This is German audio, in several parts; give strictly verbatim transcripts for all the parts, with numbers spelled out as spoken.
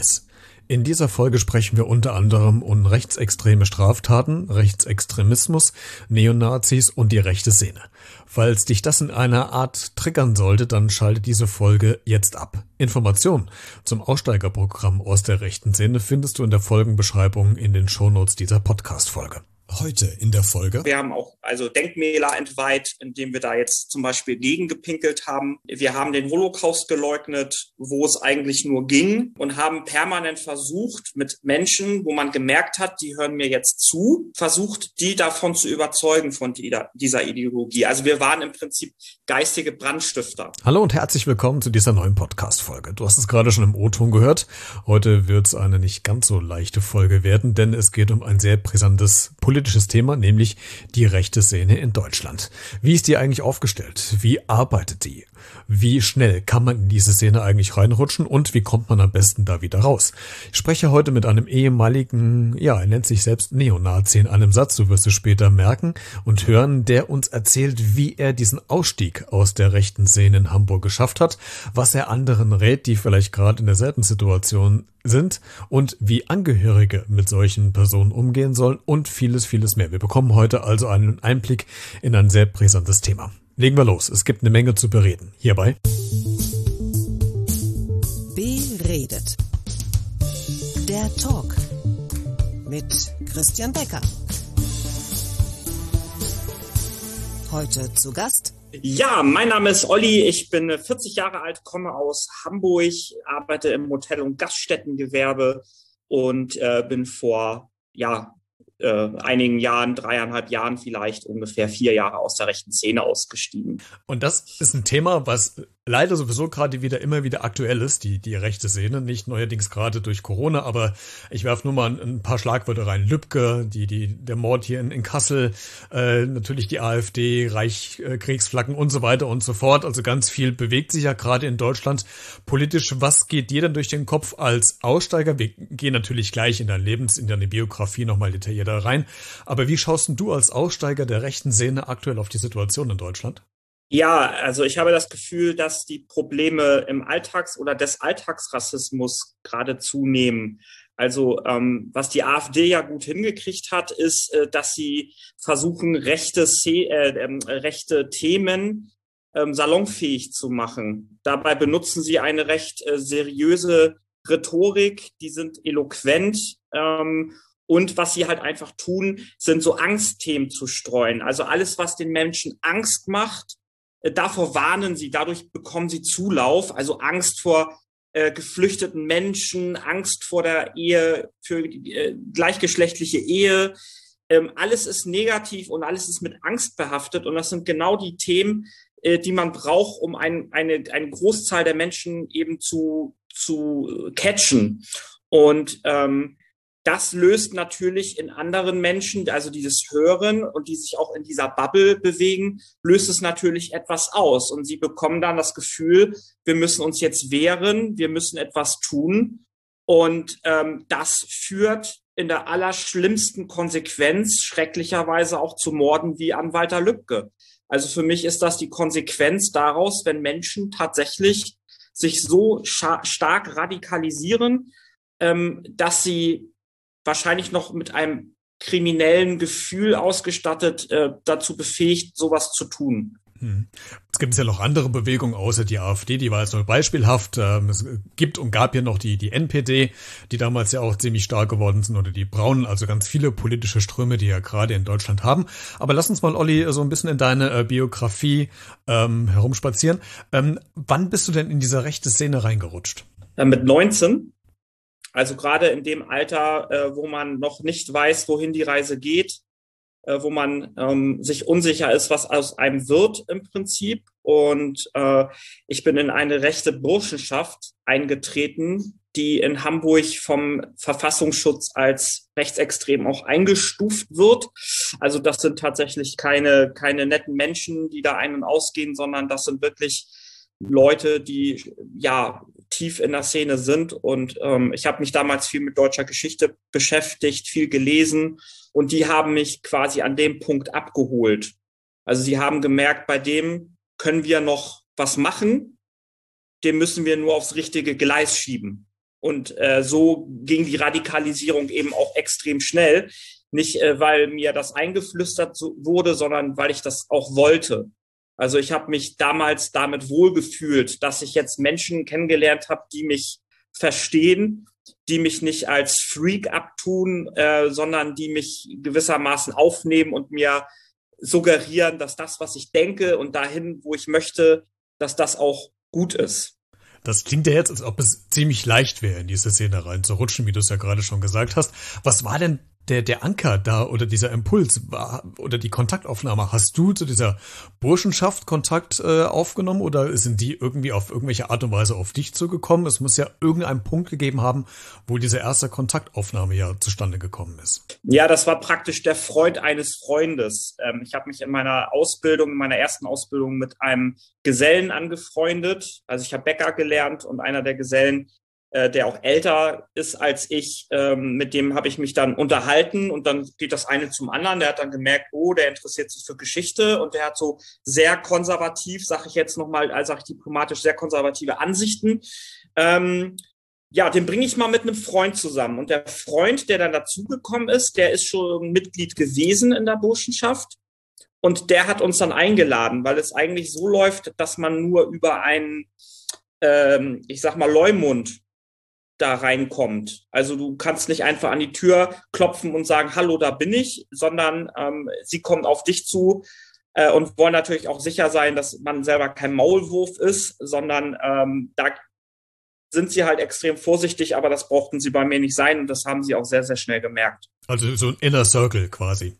Weiß. In dieser Folge sprechen wir unter anderem um rechtsextreme Straftaten, Rechtsextremismus, Neonazis und die rechte Szene. Falls dich das in einer Art triggern sollte, dann schalte diese Folge jetzt ab. Informationen zum Aussteigerprogramm aus der rechten Szene findest du in der Folgenbeschreibung in den Shownotes dieser Podcast-Folge. Heute in der Folge. Wir haben auch also Denkmäler entweiht, indem wir da jetzt zum Beispiel gegengepinkelt haben. Wir haben den Holocaust geleugnet, wo es eigentlich nur ging, und haben permanent versucht, mit Menschen, wo man gemerkt hat, die hören mir jetzt zu, versucht, die davon zu überzeugen von dieser Ideologie. Also wir waren im Prinzip geistige Brandstifter. Hallo und herzlich willkommen zu dieser neuen Podcast-Folge. Du hast es gerade schon im O-Ton gehört. Heute wird es eine nicht ganz so leichte Folge werden, denn es geht um ein sehr brisantes politisches Thema, nämlich die rechte Szene in Deutschland. Wie ist die eigentlich aufgestellt? Wie arbeitet die? Wie schnell kann man in diese Szene eigentlich reinrutschen und wie kommt man am besten da wieder raus? Ich spreche heute mit einem ehemaligen, ja, er nennt sich selbst Neonazi in einem Satz, du wirst es später merken und hören, der uns erzählt, wie er diesen Ausstieg aus der rechten Szene in Hamburg geschafft hat, was er anderen rät, die vielleicht gerade in derselben Situation sind und wie Angehörige mit solchen Personen umgehen sollen und vieles, vieles mehr. Wir bekommen heute also einen Einblick in ein sehr brisantes Thema. Legen wir los. Es gibt eine Menge zu bereden. Hierbei Beredet. Der Talk mit Christian Becker. Heute zu Gast. Ja, mein Name ist Olli, ich bin vierzig Jahre alt, komme aus Hamburg, arbeite im Hotel- und Gaststättengewerbe und äh, bin vor ja äh, einigen Jahren, dreieinhalb Jahren vielleicht, ungefähr vier Jahre aus der rechten Szene ausgestiegen. Und das ist ein Thema, was leider sowieso gerade wieder immer wieder aktuell ist, die die rechte Szene, nicht neuerdings gerade durch Corona, aber ich werfe nur mal ein, ein paar Schlagwörter rein. Lübcke, die die der Mord hier in, in Kassel, äh, natürlich die AfD, Reichskriegsflaggen und so weiter und so fort. Also ganz viel bewegt sich ja gerade in Deutschland politisch. Was geht dir denn durch den Kopf als Aussteiger? Wir gehen natürlich gleich in dein Lebens, in deine Biografie nochmal detaillierter rein. Aber wie schaust denn du als Aussteiger der rechten Szene aktuell auf die Situation in Deutschland? Ja, also ich habe das Gefühl, dass die Probleme im Alltags- oder des Alltagsrassismus gerade zunehmen. Also ähm, was die AfD ja gut hingekriegt hat, ist, äh, dass sie versuchen, rechte, äh, äh, rechte Themen ähm, salonfähig zu machen. Dabei benutzen sie eine recht äh, seriöse Rhetorik, die sind eloquent. Ähm, Und was sie halt einfach tun, sind so Angstthemen zu streuen. Also alles, was den Menschen Angst macht, davor warnen sie, dadurch bekommen sie Zulauf, also Angst vor äh, geflüchteten Menschen, Angst vor der Ehe, für äh, gleichgeschlechtliche Ehe. Ähm, alles ist negativ und alles ist mit Angst behaftet. Und das sind genau die Themen, äh, die man braucht, um ein, eine, eine Großzahl der Menschen eben zu, zu catchen. Und ähm, das löst natürlich in anderen Menschen, also dieses Hören und die sich auch in dieser Bubble bewegen, löst es natürlich etwas aus. Und sie bekommen dann das Gefühl, wir müssen uns jetzt wehren, wir müssen etwas tun. Und ähm, das führt in der allerschlimmsten Konsequenz schrecklicherweise auch zu Morden wie an Walter Lübcke. Also für mich ist das die Konsequenz daraus, wenn Menschen tatsächlich sich so scha- stark radikalisieren, ähm, dass sie wahrscheinlich noch mit einem kriminellen Gefühl ausgestattet, äh, dazu befähigt, sowas zu tun. Hm. Es gibt ja noch andere Bewegungen außer die AfD, die war jetzt nur beispielhaft. Ähm, es gibt und gab ja noch die die N P D, die damals ja auch ziemlich stark geworden sind, oder die Braunen, also ganz viele politische Ströme, die ja gerade in Deutschland haben. Aber lass uns mal, Olli, so ein bisschen in deine äh, Biografie ähm, herumspazieren. Ähm, wann bist du denn in diese rechte Szene reingerutscht? Äh, mit neunzehn. Also gerade in dem Alter, äh, wo man noch nicht weiß, wohin die Reise geht, äh, wo man ähm, sich unsicher ist, was aus einem wird im Prinzip. Und äh, ich bin in eine rechte Burschenschaft eingetreten, die in Hamburg vom Verfassungsschutz als rechtsextrem auch eingestuft wird. Also das sind tatsächlich keine, keine netten Menschen, die da ein- und ausgehen, sondern das sind wirklich Leute, die ja tief in der Szene sind. Und ähm, ich habe mich damals viel mit deutscher Geschichte beschäftigt, viel gelesen, und die haben mich quasi an dem Punkt abgeholt. Also sie haben gemerkt, bei dem können wir noch was machen, den müssen wir nur aufs richtige Gleis schieben. Und äh, so ging die Radikalisierung eben auch extrem schnell. Nicht, äh, weil mir das eingeflüstert so, wurde, sondern weil ich das auch wollte. Also ich habe mich damals damit wohlgefühlt, dass ich jetzt Menschen kennengelernt habe, die mich verstehen, die mich nicht als Freak abtun, äh, sondern die mich gewissermaßen aufnehmen und mir suggerieren, dass das, was ich denke und dahin, wo ich möchte, dass das auch gut ist. Das klingt ja jetzt, als ob es ziemlich leicht wäre, in diese Szene reinzurutschen, wie du es ja gerade schon gesagt hast. Was war denn der, der Anker da oder dieser Impuls war, oder die Kontaktaufnahme? Hast du zu dieser Burschenschaft Kontakt äh, aufgenommen oder sind die irgendwie auf irgendwelche Art und Weise auf dich zugekommen? Es muss ja irgendeinen Punkt gegeben haben, wo diese erste Kontaktaufnahme ja zustande gekommen ist. Ja, das war praktisch der Freund eines Freundes. Ähm, ich habe mich in meiner Ausbildung, in meiner ersten Ausbildung mit einem Gesellen angefreundet. Also ich habe Bäcker gelernt und einer der Gesellen, der auch älter ist als ich, ähm, mit dem habe ich mich dann unterhalten und dann geht das eine zum anderen. Der hat dann gemerkt, oh, der interessiert sich für Geschichte und der hat so sehr konservativ, sage ich jetzt nochmal, also sage ich diplomatisch, sehr konservative Ansichten. Ähm, ja, den bringe ich mal mit einem Freund zusammen. Und der Freund, der dann dazugekommen ist, der ist schon Mitglied gewesen in der Burschenschaft. Und der hat uns dann eingeladen, weil es eigentlich so läuft, dass man nur über einen, ähm, ich sag mal, Leumund da reinkommt. Also du kannst nicht einfach an die Tür klopfen und sagen, hallo, da bin ich, sondern ähm, sie kommen auf dich zu äh, und wollen natürlich auch sicher sein, dass man selber kein Maulwurf ist, sondern ähm, da sind sie halt extrem vorsichtig, aber das brauchten sie bei mir nicht sein und das haben sie auch sehr, sehr schnell gemerkt. Also so ein Inner Circle quasi.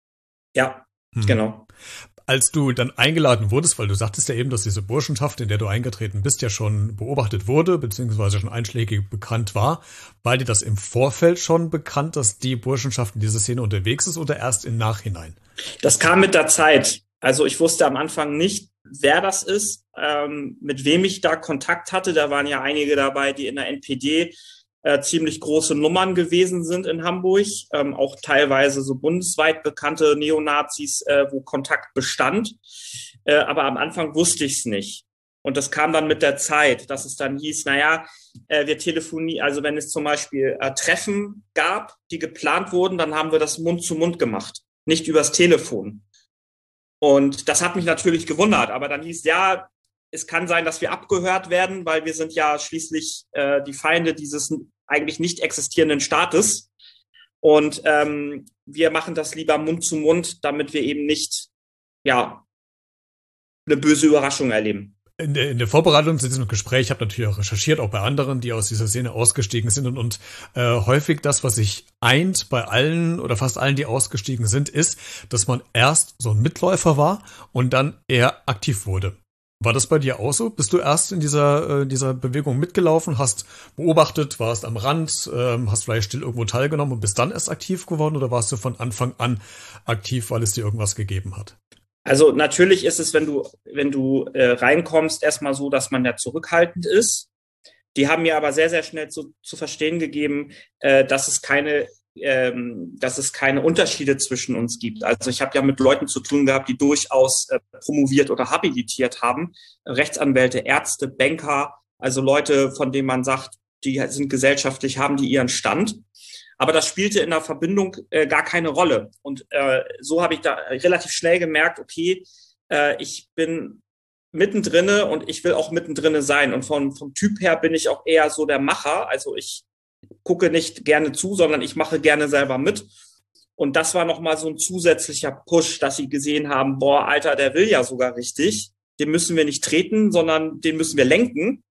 Ja, hm. Genau. Als du dann eingeladen wurdest, weil du sagtest ja eben, dass diese Burschenschaft, in der du eingetreten bist, ja schon beobachtet wurde, beziehungsweise schon einschlägig bekannt war, war dir das im Vorfeld schon bekannt, dass die Burschenschaft in dieser Szene unterwegs ist oder erst im Nachhinein? Das kam mit der Zeit. Also ich wusste am Anfang nicht, wer das ist, ähm, mit wem ich da Kontakt hatte. Da waren ja einige dabei, die in der N P D Äh, ziemlich große Nummern gewesen sind in Hamburg, ähm, auch teilweise so bundesweit bekannte Neonazis, äh, wo Kontakt bestand. Äh, aber am Anfang wusste ich es nicht. Und das kam dann mit der Zeit, dass es dann hieß, naja, äh, wir telefonieren, also wenn es zum Beispiel äh, Treffen gab, die geplant wurden, dann haben wir das Mund zu Mund gemacht, nicht übers Telefon. Und das hat mich natürlich gewundert, aber dann hieß, ja, es kann sein, dass wir abgehört werden, weil wir sind ja schließlich äh, die Feinde dieses eigentlich nicht existierenden Staates. Und ähm, wir machen das lieber Mund zu Mund, damit wir eben nicht, ja, eine böse Überraschung erleben. In der, in der Vorbereitung zu diesem Gespräch, ich habe natürlich auch recherchiert, auch bei anderen, die aus dieser Szene ausgestiegen sind. Und, und äh, häufig das, was sich eint bei allen oder fast allen, die ausgestiegen sind, ist, dass man erst so ein Mitläufer war und dann eher aktiv wurde. War das bei dir auch so? Bist du erst in dieser, äh, dieser Bewegung mitgelaufen, hast beobachtet, warst am Rand, ähm, hast vielleicht still irgendwo teilgenommen und bist dann erst aktiv geworden oder warst du von Anfang an aktiv, weil es dir irgendwas gegeben hat? Also natürlich ist es, wenn du, wenn du äh, reinkommst, erstmal so, dass man ja zurückhaltend ist. Die haben mir aber sehr, sehr schnell zu, zu verstehen gegeben, äh, dass es keine Ähm, dass es keine Unterschiede zwischen uns gibt. Also ich habe ja mit Leuten zu tun gehabt, die durchaus äh, promoviert oder habilitiert haben. Rechtsanwälte, Ärzte, Banker, also Leute, von denen man sagt, die sind gesellschaftlich, haben die ihren Stand. Aber das spielte in der Verbindung äh, gar keine Rolle. Und äh, so habe ich da relativ schnell gemerkt, okay, äh, ich bin mittendrinne und ich will auch mittendrinne sein. Und von, vom Typ her bin ich auch eher so der Macher. Also ich gucke nicht gerne zu, sondern ich mache gerne selber mit. Und das war nochmal so ein zusätzlicher Push, dass sie gesehen haben, boah, Alter, der will ja sogar richtig. Den müssen wir nicht treten, sondern den müssen wir lenken.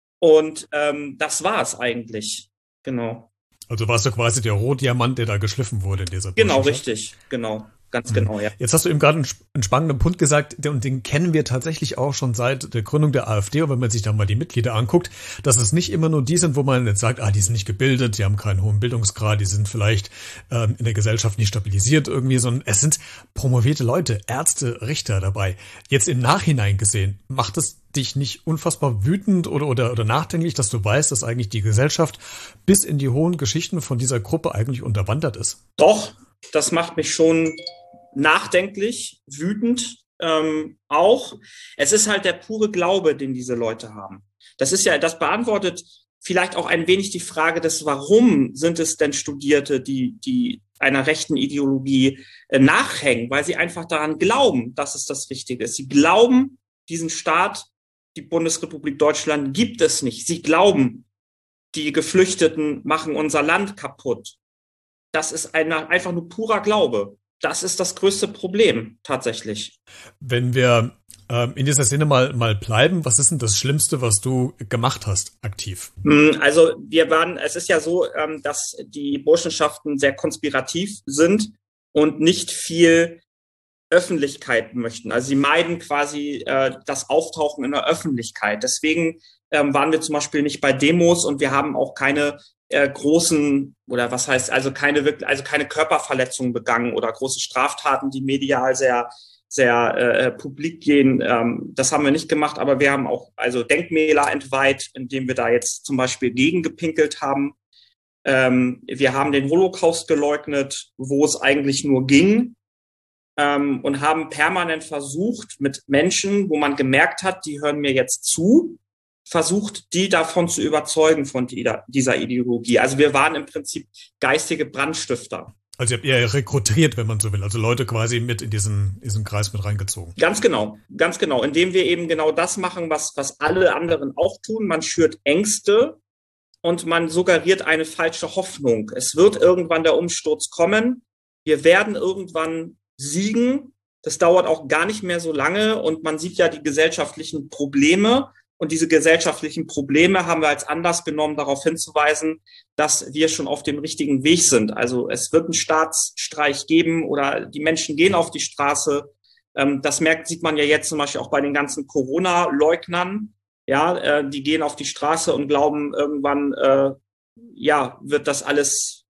Und ähm, das war es eigentlich. Genau. Also warst du quasi der Rohdiamant, der da geschliffen wurde in dieser Genau, richtig. Genau. Ganz genau, ja. Jetzt hast du eben gerade einen spannenden Punkt gesagt, und den kennen wir tatsächlich auch schon seit der Gründung der AfD. Und wenn man sich da mal die Mitglieder anguckt, dass es nicht immer nur die sind, wo man jetzt sagt, ah, die sind nicht gebildet, die haben keinen hohen Bildungsgrad, die sind vielleicht ähm, in der Gesellschaft nicht stabilisiert irgendwie, sondern es sind promovierte Leute, Ärzte, Richter dabei. Jetzt im Nachhinein gesehen, macht es dich nicht unfassbar wütend oder, oder, oder nachdenklich, dass du weißt, dass eigentlich die Gesellschaft bis in die hohen Geschichten von dieser Gruppe eigentlich unterwandert ist? Doch, das macht mich schon nachdenklich, wütend ähm, auch. Es ist halt der pure Glaube, den diese Leute haben. Das ist ja, das beantwortet vielleicht auch ein wenig die Frage des, warum sind es denn Studierte, die, die einer rechten Ideologie äh, nachhängen, weil sie einfach daran glauben, dass es das Richtige ist. Sie glauben, diesen Staat, die Bundesrepublik Deutschland gibt es nicht. Sie glauben, die Geflüchteten machen unser Land kaputt. Das ist ein, einfach nur purer Glaube. Das ist das größte Problem tatsächlich. Wenn wir ähm, in dieser Szene mal, mal bleiben, was ist denn das Schlimmste, was du gemacht hast, aktiv? Also wir waren, es ist ja so, ähm, dass die Burschenschaften sehr konspirativ sind und nicht viel Öffentlichkeit möchten. Also sie meiden quasi äh, das Auftauchen in der Öffentlichkeit. Deswegen ähm, waren wir zum Beispiel nicht bei Demos und wir haben auch keine äh, großen oder was heißt also keine wirklich also keine Körperverletzungen begangen oder große Straftaten, die medial sehr sehr äh, publik gehen. Ähm, das haben wir nicht gemacht, aber wir haben auch also Denkmäler entweiht, indem wir da jetzt zum Beispiel gegen gepinkelt haben. Ähm, wir haben den Holocaust geleugnet, wo es eigentlich nur ging. Ähm, und haben permanent versucht, mit Menschen, wo man gemerkt hat, die hören mir jetzt zu, versucht, die davon zu überzeugen von dieser, dieser Ideologie. Also wir waren im Prinzip geistige Brandstifter. Also ihr habt eher rekrutiert, wenn man so will, also Leute quasi mit in diesen, diesen Kreis mit reingezogen. Ganz genau, ganz genau, indem wir eben genau das machen, was, was alle anderen auch tun. Man schürt Ängste und man suggeriert eine falsche Hoffnung. Es wird irgendwann der Umsturz kommen. Wir werden irgendwann siegen. Das dauert auch gar nicht mehr so lange und man sieht ja die gesellschaftlichen Probleme und diese gesellschaftlichen Probleme haben wir als Anlass genommen, darauf hinzuweisen, dass wir schon auf dem richtigen Weg sind. Also es wird einen Staatsstreich geben oder die Menschen gehen auf die Straße. Das merkt, sieht man ja jetzt zum Beispiel auch bei den ganzen Corona-Leugnern. Ja, die gehen auf die Straße und glauben, irgendwann äh, ja, wird das alles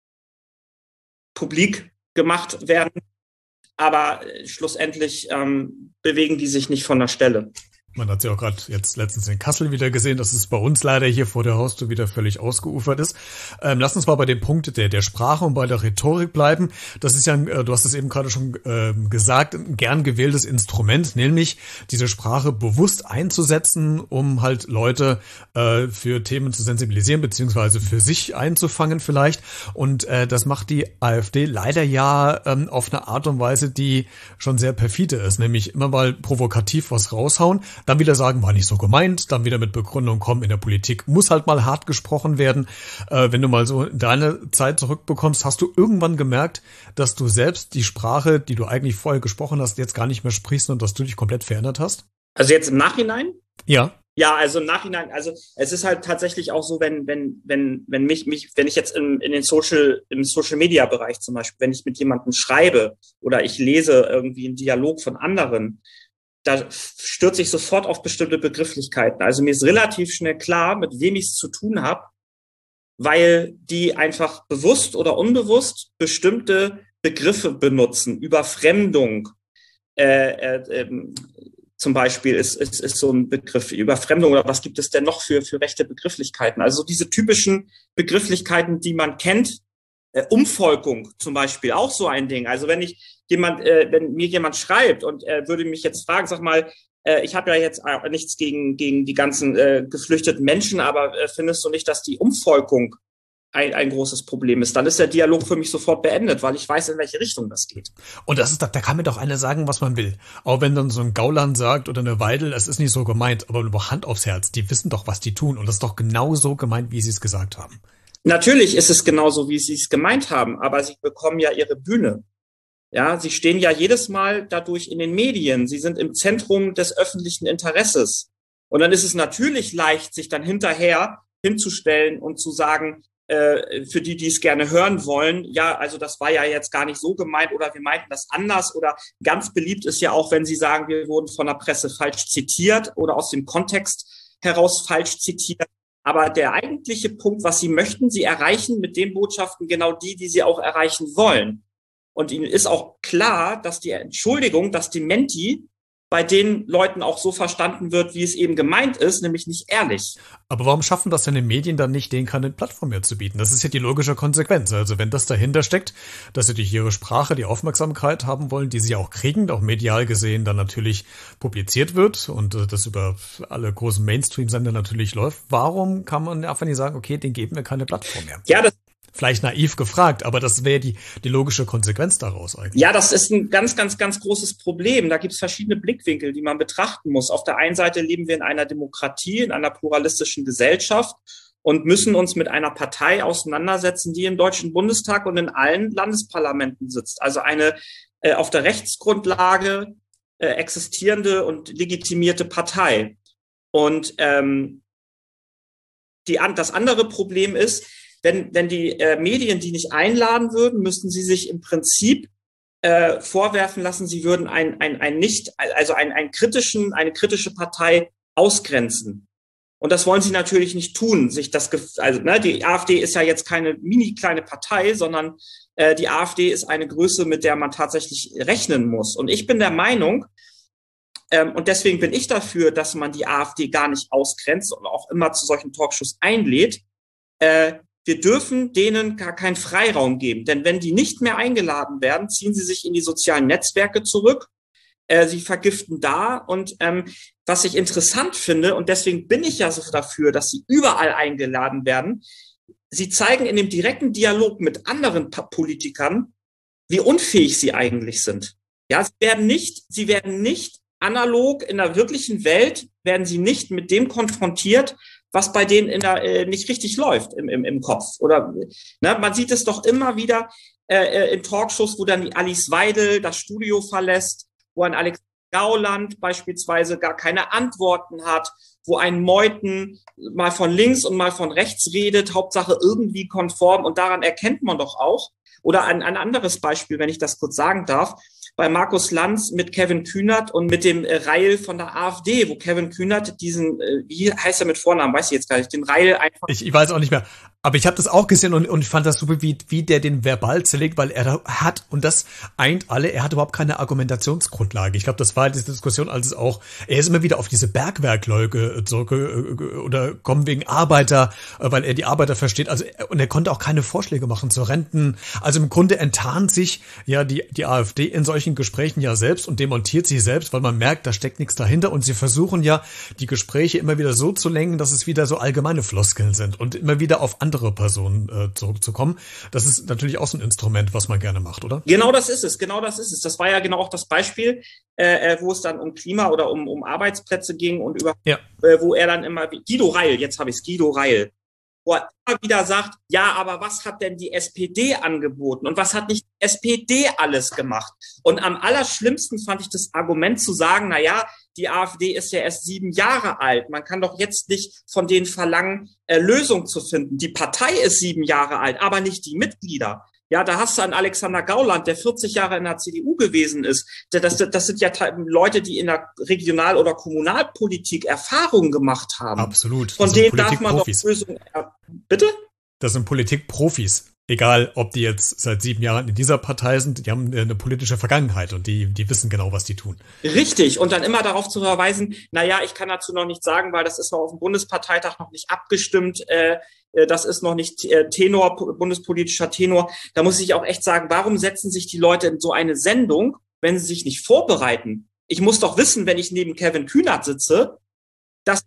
publik gemacht werden. Aber schlussendlich ähm, bewegen die sich nicht von der Stelle. Man hat ja auch gerade jetzt letztens in Kassel wieder gesehen, dass es bei uns leider hier vor der Haustür wieder völlig ausgeufert ist. Ähm, lass uns mal bei dem Punkt der, der Sprache und bei der Rhetorik bleiben. Das ist ja, äh, du hast es eben gerade schon äh, gesagt, ein gern gewähltes Instrument, nämlich diese Sprache bewusst einzusetzen, um halt Leute äh, für Themen zu sensibilisieren, beziehungsweise für sich einzufangen vielleicht. Und äh, das macht die AfD leider ja ähm, auf eine Art und Weise, die schon sehr perfide ist, nämlich immer mal provokativ was raushauen, dann wieder sagen, war nicht so gemeint, dann wieder mit Begründung kommen, in der Politik muss halt mal hart gesprochen werden. Äh, wenn du mal so deine Zeit zurückbekommst, hast du irgendwann gemerkt, dass du selbst die Sprache, die du eigentlich vorher gesprochen hast, jetzt gar nicht mehr sprichst und dass du dich komplett verändert hast? Also jetzt im Nachhinein? Ja. Ja, also im Nachhinein, also es ist halt tatsächlich auch so, wenn, wenn, wenn, wenn mich, mich, wenn ich jetzt in, in den Social, im Social Media Bereich zum Beispiel, wenn ich mit jemandem schreibe oder ich lese irgendwie einen Dialog von anderen, da stürze ich sofort auf bestimmte Begrifflichkeiten. Also mir ist relativ schnell klar, mit wem ich es zu tun habe, weil die einfach bewusst oder unbewusst bestimmte Begriffe benutzen. Überfremdung äh, äh, äh, zum Beispiel ist, ist, ist so ein Begriff. Überfremdung oder was gibt es denn noch für, für rechte Begrifflichkeiten? Also diese typischen Begrifflichkeiten, die man kennt. Äh, Umvolkung zum Beispiel, auch so ein Ding. Also wenn ich jemand, äh, wenn mir jemand schreibt und äh, würde mich jetzt fragen, sag mal, äh, ich habe ja jetzt äh, nichts gegen gegen die ganzen äh, geflüchteten Menschen, aber äh, findest du nicht, dass die Umvolkung ein, ein großes Problem ist? Dann ist der Dialog für mich sofort beendet, weil ich weiß, in welche Richtung das geht. Und das ist, da kann mir doch einer sagen, was man will. Auch wenn dann so ein Gauland sagt oder eine Weidel, es ist nicht so gemeint, aber nur Hand aufs Herz, die wissen doch, was die tun und das ist doch genau so gemeint, wie sie es gesagt haben. Natürlich ist es genauso, wie sie es gemeint haben, aber sie bekommen ja ihre Bühne. Ja, sie stehen ja jedes Mal dadurch in den Medien. Sie sind im Zentrum des öffentlichen Interesses. Und dann ist es natürlich leicht, sich dann hinterher hinzustellen und zu sagen, äh, für die, die es gerne hören wollen, ja, also das war ja jetzt gar nicht so gemeint oder wir meinten das anders. Oder ganz beliebt ist ja auch, wenn sie sagen, wir wurden von der Presse falsch zitiert oder aus dem Kontext heraus falsch zitiert. Aber der eigentliche Punkt, was sie möchten, sie erreichen mit den Botschaften genau die, die sie auch erreichen wollen. Und ihnen ist auch klar, dass die Entschuldigung, das Dementi bei den Leuten auch so verstanden wird, wie es eben gemeint ist, nämlich nicht ehrlich. Aber warum schaffen das denn die Medien dann nicht, denen keine Plattform mehr zu bieten? Das ist ja die logische Konsequenz. Also wenn das dahinter steckt, dass sie durch ihre Sprache die Aufmerksamkeit haben wollen, die sie auch kriegen, auch medial gesehen dann natürlich publiziert wird und das über alle großen Mainstream-Sender natürlich läuft, warum kann man einfach nicht sagen, okay, denen geben wir keine Plattform mehr? Ja, das Vielleicht naiv gefragt, aber das wäre die, die logische Konsequenz daraus eigentlich. Ja, das ist ein ganz, ganz, ganz großes Problem. Da gibt es verschiedene Blickwinkel, die man betrachten muss. Auf der einen Seite leben wir in einer Demokratie, in einer pluralistischen Gesellschaft und müssen uns mit einer Partei auseinandersetzen, die im Deutschen Bundestag und in allen Landesparlamenten sitzt. Also eine äh, auf der Rechtsgrundlage äh, existierende und legitimierte Partei. Und ähm, die, das andere Problem ist, Wenn, wenn die äh, Medien die nicht einladen würden, müssten sie sich im Prinzip äh, vorwerfen lassen, sie würden ein, ein, ein nicht, also ein, ein kritischen, eine kritische Partei ausgrenzen. Und das wollen sie natürlich nicht tun. Sich das, also ne, die AfD ist ja jetzt keine mini kleine Partei, sondern äh, die AfD ist eine Größe, mit der man tatsächlich rechnen muss. Und ich bin der Meinung, ähm, und deswegen bin ich dafür, dass man die AfD gar nicht ausgrenzt und auch immer zu solchen Talkshows einlädt. Äh, Wir dürfen denen gar keinen Freiraum geben, denn wenn die nicht mehr eingeladen werden, ziehen sie sich in die sozialen Netzwerke zurück. Äh, sie vergiften da und ähm, was ich interessant finde, und deswegen bin ich ja so dafür, dass sie überall eingeladen werden, sie zeigen in dem direkten Dialog mit anderen Politikern, wie unfähig sie eigentlich sind. Ja, sie werden nicht, sie werden nicht analog in der wirklichen Welt, werden sie nicht mit dem konfrontiert, was bei denen in der, äh, nicht richtig läuft im, im, im Kopf. Oder ne, man sieht es doch immer wieder äh, in Talkshows, wo dann die Alice Weidel das Studio verlässt, wo ein Alexander Gauland beispielsweise gar keine Antworten hat, wo ein Meuthen mal von links und mal von rechts redet, Hauptsache irgendwie konform. Und daran erkennt man doch auch, oder ein, ein anderes Beispiel, wenn ich das kurz sagen darf, bei Markus Lanz mit Kevin Kühnert und mit dem äh, Reil von der AfD, wo Kevin Kühnert diesen, äh, wie heißt er mit Vornamen, weiß ich jetzt gar nicht, den Reil einfach... Ich, ich weiß auch nicht mehr, aber ich habe das auch gesehen und, und ich fand das super, wie, wie der den verbal zerlegt, weil er da hat, und das eint alle, er hat überhaupt keine Argumentationsgrundlage. Ich glaube, das war diese Diskussion, als es auch, er ist immer wieder auf diese Bergwerkleute zurück oder kommen wegen Arbeiter, weil er die Arbeiter versteht, also und er konnte auch keine Vorschläge machen zu Renten. Also im Grunde enttarnt sich ja die, die AfD in solchen Gesprächen ja selbst und demontiert sich selbst, weil man merkt, da steckt nichts dahinter und sie versuchen ja, die Gespräche immer wieder so zu lenken, dass es wieder so allgemeine Floskeln sind und immer wieder auf andere Personen äh, zurückzukommen. Das ist natürlich auch so ein Instrument, was man gerne macht, oder? Genau das ist es, genau das ist es. Das war ja genau auch das Beispiel, äh, wo es dann um Klima oder um, um Arbeitsplätze ging und über, ja. äh, wo er dann immer, Guido Reil, jetzt habe ich es, Guido Reil, wo er immer wieder sagt, ja, aber was hat denn die S P D angeboten und was hat nicht die S P D alles gemacht? Und am allerschlimmsten fand ich das Argument zu sagen, na ja, die AfD ist ja erst sieben Jahre alt. Man kann doch jetzt nicht von denen verlangen, äh, Lösungen zu finden. Die Partei ist sieben Jahre alt, aber nicht die Mitglieder. Ja, da hast du einen Alexander Gauland, der vierzig Jahre in der C D U gewesen ist. Das, das sind ja Leute, die in der Regional- oder Kommunalpolitik Erfahrungen gemacht haben. Absolut. Von denen darf man doch Lösungen... Bitte? Das sind Politikprofis. Egal, ob die jetzt seit sieben Jahren in dieser Partei sind, die haben eine politische Vergangenheit und die, die wissen genau, was die tun. Richtig. Und dann immer darauf zu verweisen, na ja, ich kann dazu noch nichts sagen, weil das ist noch auf dem Bundesparteitag noch nicht abgestimmt. Äh, das ist noch nicht äh, Tenor, bundespolitischer Tenor. Da muss ich auch echt sagen, warum setzen sich die Leute in so eine Sendung, wenn sie sich nicht vorbereiten? Ich muss doch wissen, wenn ich neben Kevin Kühnert sitze, dass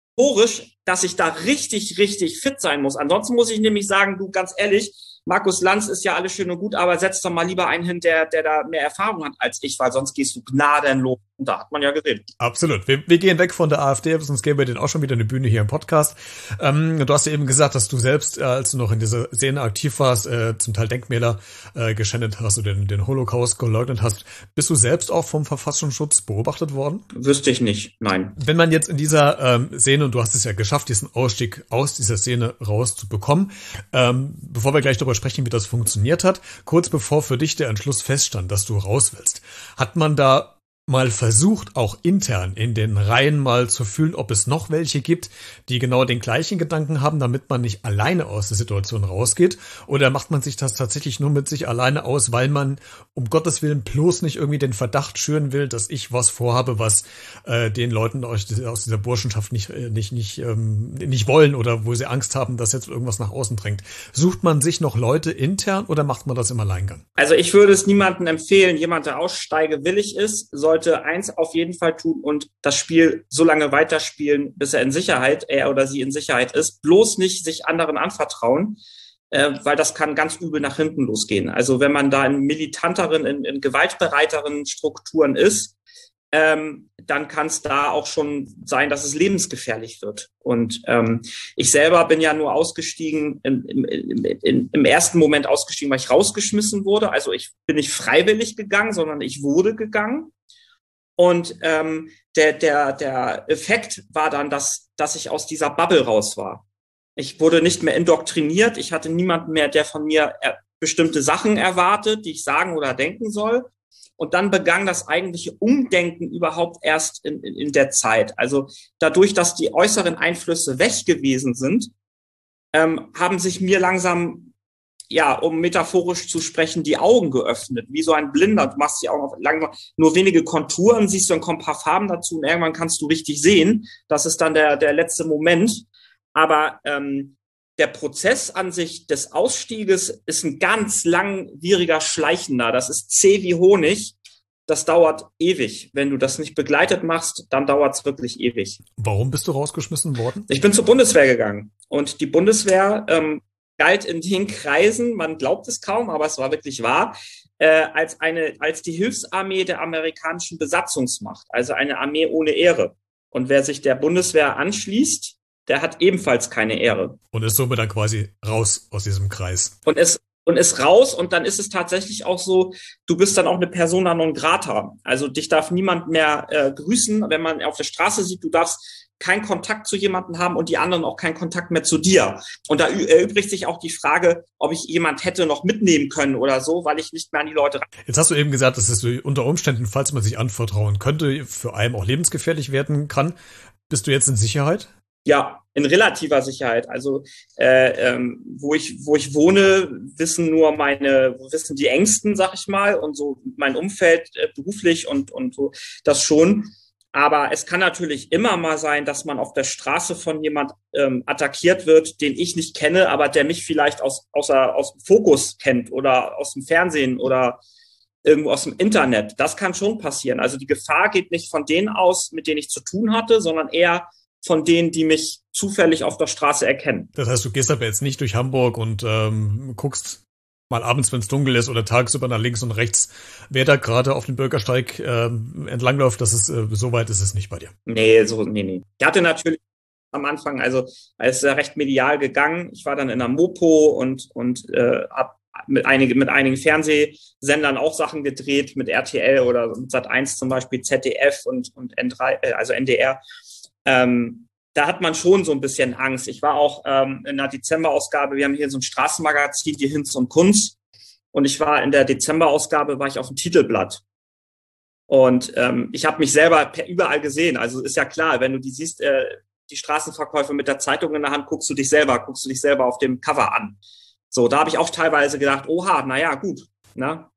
dass ich da richtig, richtig fit sein muss. Ansonsten muss ich nämlich sagen, du, ganz ehrlich, Markus Lanz ist ja alles schön und gut, aber setz doch mal lieber einen hin, der, der da mehr Erfahrung hat als ich, weil sonst gehst du gnadenlos. Und da hat man ja gesehen. Absolut. Wir, wir gehen weg von der AfD, sonst geben wir denen auch schon wieder eine Bühne hier im Podcast. Ähm, du hast ja eben gesagt, dass du selbst, äh, als du noch in dieser Szene aktiv warst, äh, zum Teil Denkmäler äh, geschändet hast oder den, den Holocaust geleugnet hast. Bist du selbst auch vom Verfassungsschutz beobachtet worden? Wüsste ich nicht, nein. Wenn man jetzt in dieser ähm, Szene, und du hast es ja geschafft, diesen Ausstieg aus dieser Szene rauszubekommen, ähm, bevor wir gleich darüber sprechen, wie das funktioniert hat, kurz bevor für dich der Entschluss feststand, dass du raus willst, hat man da mal versucht, auch intern in den Reihen mal zu fühlen, ob es noch welche gibt, die genau den gleichen Gedanken haben, damit man nicht alleine aus der Situation rausgeht? Oder macht man sich das tatsächlich nur mit sich alleine aus, weil man um Gottes Willen bloß nicht irgendwie den Verdacht schüren will, dass ich was vorhabe, was äh, den Leuten aus dieser Burschenschaft nicht nicht nicht ähm, nicht wollen oder wo sie Angst haben, dass jetzt irgendwas nach außen drängt? Sucht man sich noch Leute intern oder macht man das im Alleingang? Also ich würde es niemandem empfehlen, jemand, der aussteigewillig ist, sollte eins auf jeden Fall tun und das Spiel so lange weiterspielen, bis er in Sicherheit, er oder sie in Sicherheit ist. Bloß nicht sich anderen anvertrauen, äh, weil das kann ganz übel nach hinten losgehen. Also wenn man da in militanteren, in, in gewaltbereiteren Strukturen ist, ähm, dann kann es da auch schon sein, dass es lebensgefährlich wird. Und ähm, ich selber bin ja nur ausgestiegen, im, im, im, im ersten Moment ausgestiegen, weil ich rausgeschmissen wurde. Also ich bin nicht freiwillig gegangen, sondern ich wurde gegangen. Und ähm, der, der, der Effekt war dann, dass, dass ich aus dieser Bubble raus war. Ich wurde nicht mehr indoktriniert. Ich hatte niemanden mehr, der von mir er, bestimmte Sachen erwartet, die ich sagen oder denken soll. Und dann begann das eigentliche Umdenken überhaupt erst in, in, in der Zeit. Also dadurch, dass die äußeren Einflüsse weg gewesen sind, ähm, haben sich mir langsam, ja, um metaphorisch zu sprechen, die Augen geöffnet, wie so ein Blinder. Du machst die Augen auf, langsam nur wenige Konturen, siehst du, dann kommen ein paar Farben dazu und irgendwann kannst du richtig sehen. Das ist dann der, der letzte Moment. Aber ähm, der Prozess an sich des Ausstieges ist ein ganz langwieriger, schleichender. Das ist zäh wie Honig. Das dauert ewig. Wenn du das nicht begleitet machst, dann dauert es wirklich ewig. Warum bist du rausgeschmissen worden? Ich bin zur Bundeswehr gegangen. Und die Bundeswehr ähm, galt in den Kreisen, man glaubt es kaum, aber es war wirklich wahr, äh, als eine, als die Hilfsarmee der amerikanischen Besatzungsmacht, also eine Armee ohne Ehre. Und wer sich der Bundeswehr anschließt, der hat ebenfalls keine Ehre. Und ist somit dann quasi raus aus diesem Kreis. Und ist, und ist raus und dann ist es tatsächlich auch so, du bist dann auch eine Persona non grata. Also dich darf niemand mehr äh, grüßen, wenn man auf der Straße sieht, du darfst keinen Kontakt zu jemandem haben und die anderen auch keinen Kontakt mehr zu dir. Und da erübrigt sich auch die Frage, ob ich jemand hätte noch mitnehmen können oder so, weil ich nicht mehr an die Leute ran. Jetzt hast du eben gesagt, dass es unter Umständen, falls man sich anvertrauen könnte, für einen auch lebensgefährlich werden kann. Bist du jetzt in Sicherheit? Ja, in relativer Sicherheit. Also äh, ähm, wo ich wo ich wohne, wissen nur meine wissen die Ängsten, sag ich mal, und so mein Umfeld äh, beruflich und und so das schon. Aber es kann natürlich immer mal sein, dass man auf der Straße von jemand ähm, attackiert wird, den ich nicht kenne, aber der mich vielleicht aus außer aus dem Fokus kennt oder aus dem Fernsehen oder irgendwo aus dem Internet. Das kann schon passieren. Also die Gefahr geht nicht von denen aus, mit denen ich zu tun hatte, sondern eher von denen, die mich zufällig auf der Straße erkennen. Das heißt, du gehst aber jetzt nicht durch Hamburg und ähm, guckst mal abends, wenn es dunkel ist oder tagsüber nach links und rechts, wer da gerade auf dem Bürgersteig ähm, entlangläuft. Das ist, äh, so weit ist es nicht bei dir. Nee, so, nee, nee. Ich hatte natürlich am Anfang, also als er recht medial gegangen, ich war dann in der Mopo und, und äh, hab mit, einige, mit einigen Fernsehsendern auch Sachen gedreht, mit R T L oder mit Sat eins zum Beispiel, Z D F und, und N drei, äh, also N D R. Ähm, da hat man schon so ein bisschen Angst. Ich war auch ähm, in der Dezemberausgabe, wir haben hier so ein Straßenmagazin, die Hinz und Kunz. Und ich war in der Dezemberausgabe, war ich auf dem Titelblatt. Und ähm, ich habe mich selber überall gesehen. Also ist ja klar, wenn du die siehst, äh, die Straßenverkäufe mit der Zeitung in der Hand, guckst du dich selber, guckst du dich selber auf dem Cover an. So, da habe ich auch teilweise gedacht, oha, naja, gut, ne?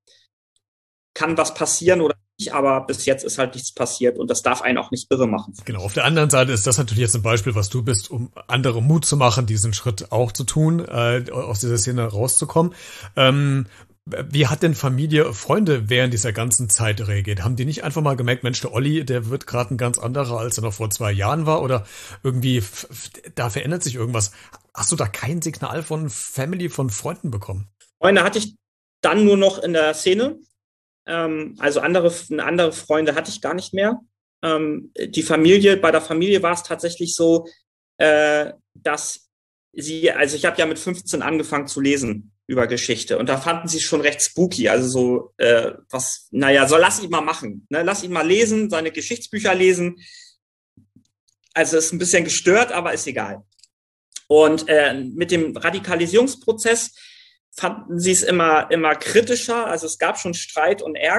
Kann was passieren oder nicht, aber bis jetzt ist halt nichts passiert und das darf einen auch nicht irre machen. Genau, auf der anderen Seite ist das natürlich jetzt ein Beispiel, was du bist, um andere Mut zu machen, diesen Schritt auch zu tun, äh, aus dieser Szene rauszukommen. Ähm, Wie hat denn Familie, Freunde während dieser ganzen Zeit reagiert? Haben die nicht einfach mal gemerkt, Mensch, der Olli, der wird gerade ein ganz anderer, als er noch vor zwei Jahren war? Oder irgendwie, da verändert sich irgendwas. Hast du da kein Signal von Family, von Freunden bekommen? Freunde hatte ich dann nur noch in der Szene. Ähm, also andere, andere Freunde hatte ich gar nicht mehr. Ähm, die Familie, bei der Familie war es tatsächlich so, äh, dass sie, also ich habe ja mit fünfzehn angefangen zu lesen über Geschichte und da fanden sie es schon recht spooky, also so äh, was, naja, so lass ihn mal machen, ne? Lass ihn mal lesen, seine Geschichtsbücher lesen. Also ist ein bisschen gestört, aber ist egal. Und äh, mit dem Radikalisierungsprozess fanden sie es immer immer kritischer, also es gab schon Streit und Ärger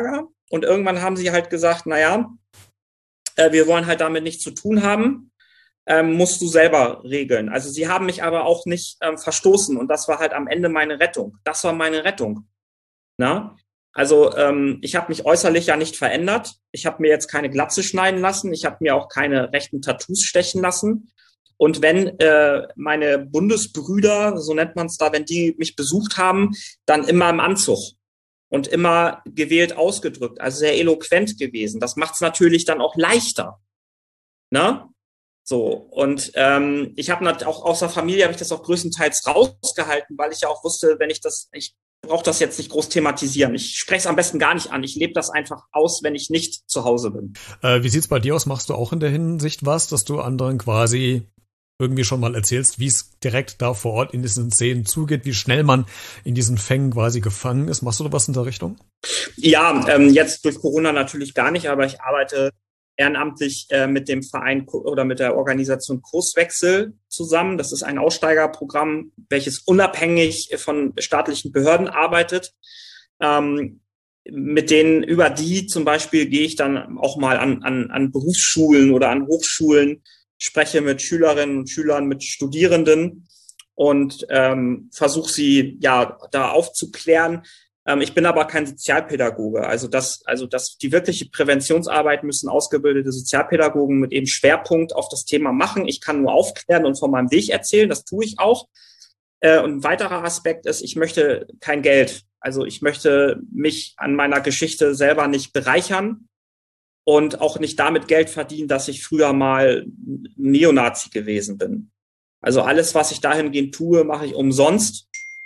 Und irgendwann haben sie halt gesagt, naja, äh, wir wollen halt damit nichts zu tun haben, ähm, musst du selber regeln. Also sie haben mich aber auch nicht ähm, verstoßen und das war halt am Ende meine Rettung. Das war meine Rettung. Na? Also ähm, ich habe mich äußerlich ja nicht verändert. Ich habe mir jetzt keine Glatze schneiden lassen. Ich habe mir auch keine rechten Tattoos stechen lassen. Und wenn äh, meine Bundesbrüder, so nennt man es da, wenn die mich besucht haben, dann immer im Anzug und immer gewählt ausgedrückt, also sehr eloquent gewesen. Das macht es natürlich dann auch leichter. Ne? So, und ähm, ich habe auch aus der Familie habe ich das auch größtenteils rausgehalten, weil ich ja auch wusste, wenn ich das, ich brauche das jetzt nicht groß thematisieren. Ich spreche es am besten gar nicht an. Ich lebe das einfach aus, wenn ich nicht zu Hause bin. Äh, wie sieht's bei dir aus? Machst du auch in der Hinsicht was, dass du anderen quasi irgendwie schon mal erzählst, wie es direkt da vor Ort in diesen Szenen zugeht, wie schnell man in diesen Fängen quasi gefangen ist? Machst du da was in der Richtung? Ja, ähm, jetzt durch Corona natürlich gar nicht, aber ich arbeite ehrenamtlich äh, mit dem Verein oder mit der Organisation Kurswechsel zusammen. Das ist ein Aussteigerprogramm, welches unabhängig von staatlichen Behörden arbeitet. Ähm, mit denen, über die zum Beispiel gehe ich dann auch mal an, an, an Berufsschulen oder an Hochschulen, spreche mit Schülerinnen und Schülern, mit Studierenden und ähm, versuche sie ja da aufzuklären. Ähm, ich bin aber kein Sozialpädagoge. Also das, also das, die wirkliche Präventionsarbeit müssen ausgebildete Sozialpädagogen mit eben Schwerpunkt auf das Thema machen. Ich kann nur aufklären und von meinem Weg erzählen. Das tue ich auch. Äh, und ein weiterer Aspekt ist, ich möchte kein Geld. Also ich möchte mich an meiner Geschichte selber nicht bereichern. Und auch nicht damit Geld verdienen, dass ich früher mal Neonazi gewesen bin. Also alles, was ich dahingehend tue, mache ich umsonst,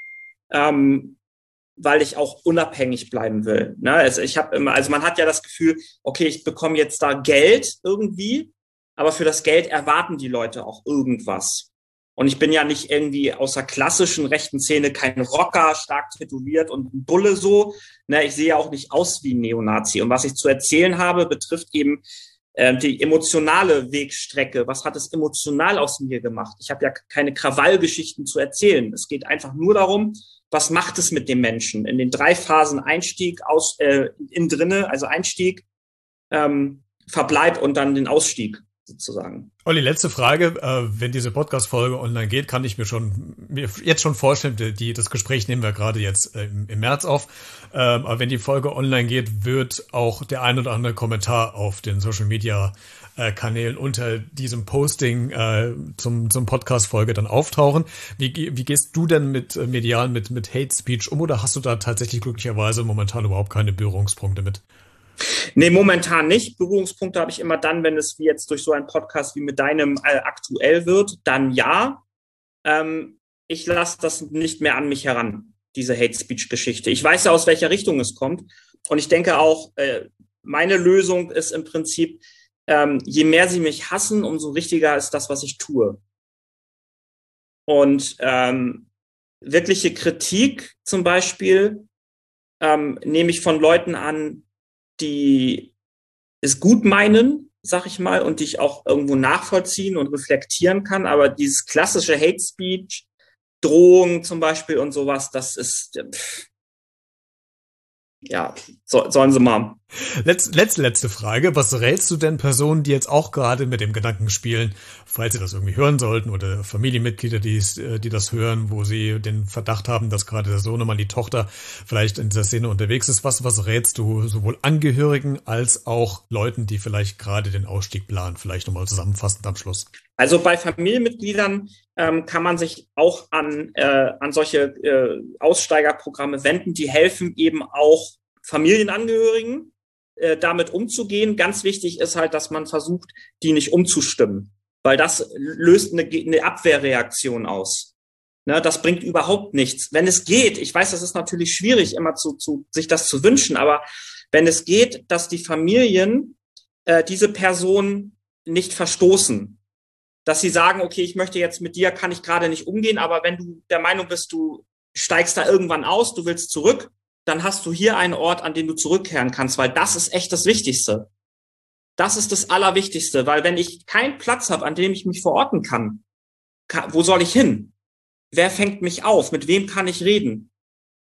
ähm, weil ich auch unabhängig bleiben will. Ne? Also ich habe immer, also man hat ja das Gefühl, okay, ich bekomme jetzt da Geld irgendwie, aber für das Geld erwarten die Leute auch irgendwas. Und ich bin ja nicht irgendwie aus der klassischen rechten Szene kein Rocker, stark tätowiert und ein Bulle so. Ne, ich sehe ja auch nicht aus wie ein Neonazi. Und was ich zu erzählen habe, betrifft eben äh, die emotionale Wegstrecke. Was hat es emotional aus mir gemacht? Ich habe ja keine Krawallgeschichten zu erzählen. Es geht einfach nur darum, was macht es mit dem Menschen? In den drei Phasen Einstieg, aus, äh, in drinne, also Einstieg, ähm, Verbleib und dann den Ausstieg. Sozusagen. Olli, letzte Frage. Äh, wenn diese Podcast-Folge online geht, kann ich mir schon mir jetzt schon vorstellen, die, das Gespräch nehmen wir gerade jetzt äh, im, im März auf. Äh, aber wenn die Folge online geht, wird auch der ein oder andere Kommentar auf den Social-Media-Kanälen unter diesem Posting äh, zum, zum Podcast-Folge dann auftauchen. Wie, wie gehst du denn mit äh, medial, mit, mit Hate Speech um oder hast du da tatsächlich glücklicherweise momentan überhaupt keine Berührungspunkte mit? Nee, momentan nicht. Berührungspunkte habe ich immer dann, wenn es wie jetzt durch so einen Podcast wie mit deinem äh, aktuell wird, dann ja. Ähm, ich lasse das nicht mehr an mich heran, diese Hate-Speech-Geschichte. Ich weiß ja, aus welcher Richtung es kommt. Und ich denke auch, äh, meine Lösung ist im Prinzip, ähm, je mehr sie mich hassen, umso richtiger ist das, was ich tue. Und ähm, wirkliche Kritik zum Beispiel ähm, nehme ich von Leuten an, die es gut meinen, sag ich mal, und die ich auch irgendwo nachvollziehen und reflektieren kann. Aber dieses klassische Hate Speech, Drohungen zum Beispiel und sowas, das ist, pff, ja, so, sollen sie mal. Letz, letzte, letzte Frage. Was rätst du denn Personen, die jetzt auch gerade mit dem Gedanken spielen, falls sie das irgendwie hören sollten oder Familienmitglieder, die, die das hören, wo sie den Verdacht haben, dass gerade der Sohnemann, die Tochter vielleicht in dieser Szene unterwegs ist. Was, was rätst du sowohl Angehörigen als auch Leuten, die vielleicht gerade den Ausstieg planen? Vielleicht nochmal zusammenfassend am Schluss. Also bei Familienmitgliedern ähm, kann man sich auch an, äh, an solche äh, Aussteigerprogramme wenden. Die helfen eben auch Familienangehörigen, äh, damit umzugehen. Ganz wichtig ist halt, dass man versucht, die nicht umzustimmen, weil das löst eine, eine Abwehrreaktion aus. Ne, das bringt überhaupt nichts. Wenn es geht, ich weiß, das ist natürlich schwierig, immer zu, zu sich das zu wünschen, aber wenn es geht, dass die Familien äh, diese Person nicht verstoßen, dass sie sagen, okay, ich möchte jetzt mit dir, kann ich gerade nicht umgehen, aber wenn du der Meinung bist, du steigst da irgendwann aus, du willst zurück, dann hast du hier einen Ort, an den du zurückkehren kannst, weil das ist echt das Wichtigste. Das ist das Allerwichtigste, weil wenn ich keinen Platz habe, an dem ich mich verorten kann, kann, wo soll ich hin? Wer fängt mich auf? Mit wem kann ich reden?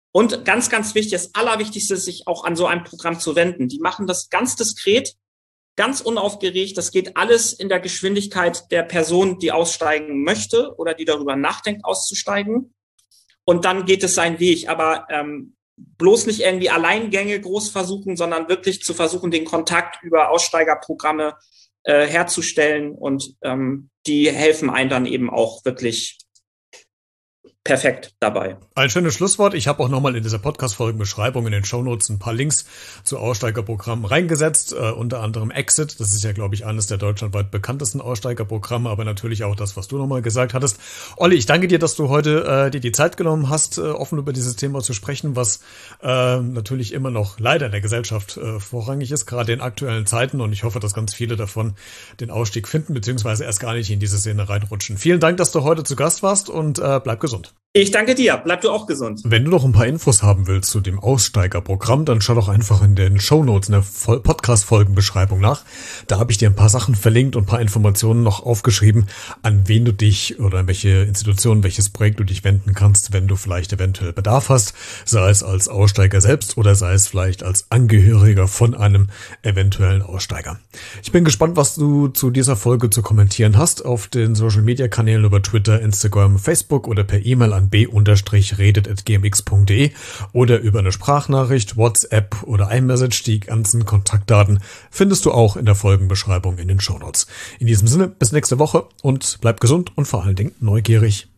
Und ganz, ganz wichtig, das Allerwichtigste ist, sich auch an so ein Programm zu wenden. Die machen das ganz diskret, ganz unaufgeregt. Das geht alles in der Geschwindigkeit der Person, die aussteigen möchte oder die darüber nachdenkt, auszusteigen. Und dann geht es seinen Weg. Aber ähm, bloß nicht irgendwie Alleingänge groß versuchen, sondern wirklich zu versuchen, den Kontakt über Aussteigerprogramme äh, herzustellen. Und ähm, die helfen einem dann eben auch wirklich perfekt dabei. Ein schönes Schlusswort. Ich habe auch nochmal in dieser Podcast-Folgenbeschreibung in den Shownotes ein paar Links zu Aussteigerprogrammen reingesetzt, äh, unter anderem Exit. Das ist ja, glaube ich, eines der deutschlandweit bekanntesten Aussteigerprogramme, aber natürlich auch das, was du nochmal gesagt hattest. Olli, ich danke dir, dass du heute äh, dir die Zeit genommen hast, äh, offen über dieses Thema zu sprechen, was äh, natürlich immer noch leider in der Gesellschaft äh, vorrangig ist, gerade in aktuellen Zeiten. Und ich hoffe, dass ganz viele davon den Ausstieg finden, beziehungsweise erst gar nicht in diese Szene reinrutschen. Vielen Dank, dass du heute zu Gast warst und äh, bleib gesund. Ich danke dir. Bleib du auch gesund. Wenn du noch ein paar Infos haben willst zu dem Aussteigerprogramm, dann schau doch einfach in den Shownotes, in der Podcast-Folgenbeschreibung nach. Da habe ich dir ein paar Sachen verlinkt und ein paar Informationen noch aufgeschrieben, an wen du dich oder in welche Institution, welches Projekt du dich wenden kannst, wenn du vielleicht eventuell Bedarf hast, sei es als Aussteiger selbst oder sei es vielleicht als Angehöriger von einem eventuellen Aussteiger. Ich bin gespannt, was du zu dieser Folge zu kommentieren hast auf den Social-Media-Kanälen über Twitter, Instagram, Facebook oder per E-Mail an b redet at g m x punkt d e oder über eine Sprachnachricht, WhatsApp oder iMessage. Die ganzen Kontaktdaten findest du auch in der Folgenbeschreibung in den Shownotes. In diesem Sinne, bis nächste Woche und bleib gesund und vor allen Dingen neugierig.